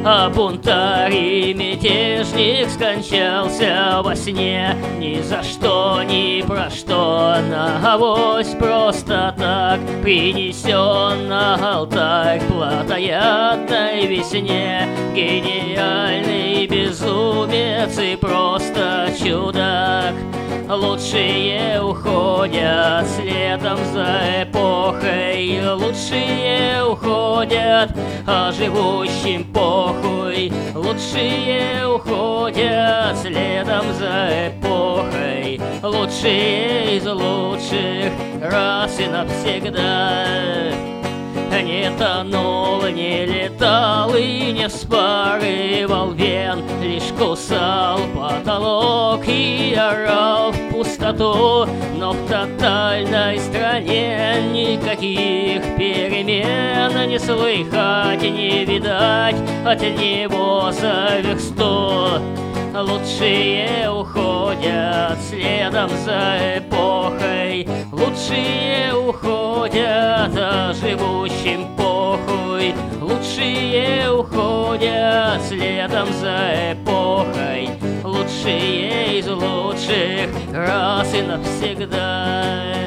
А бунтарь и мятежник скончался во сне, ни за что, ни про что, на авось просто так принесен на алтарь плотоядной весне. Гениальный безумец и просто чудак, лучшие уходят следом за эпохой, лучшие уходят, а живущим похуй. Лучшие уходят следом за эпохой, лучшие из лучших раз и навсегда. Не тонул, не летал и не вспарывал вен, лишь кусал потолок и орал в пустоту. Но в тотальной стране никаких перемен не слыхать и не видать от него за век 100. Лучшие уходят следом за эпохой, лучшие уходят, а живущим похуй. Лучшие уходят следом за эпохой, лучшие из лучших раз и навсегда.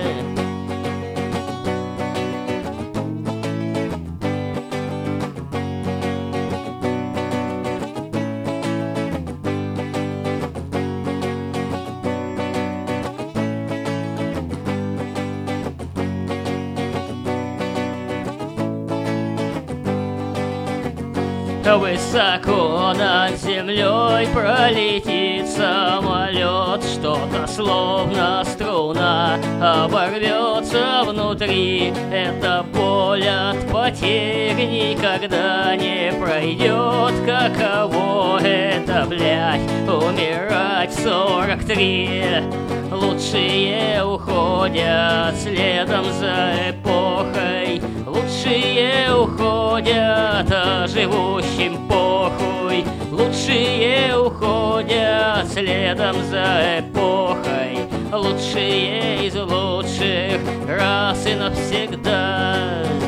Высоко над землей пролетит самолет, что-то словно струна оборвется внутри. Эта боль от потерь никогда не пройдет. Каково это, блядь, умирать в 43? Лучшие уходят следом за эпохой, лучшие уходят, а живущим похуй. Лучшие уходят следом за эпохой, лучшие из лучших раз и навсегда.